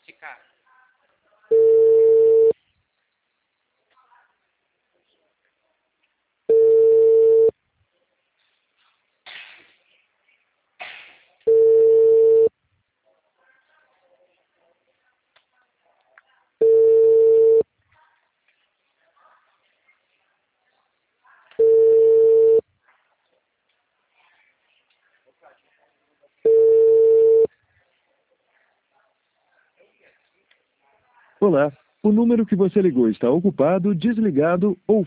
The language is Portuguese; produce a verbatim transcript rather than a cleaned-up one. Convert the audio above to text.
Ficar. Olá, o número que você ligou está ocupado, desligado ou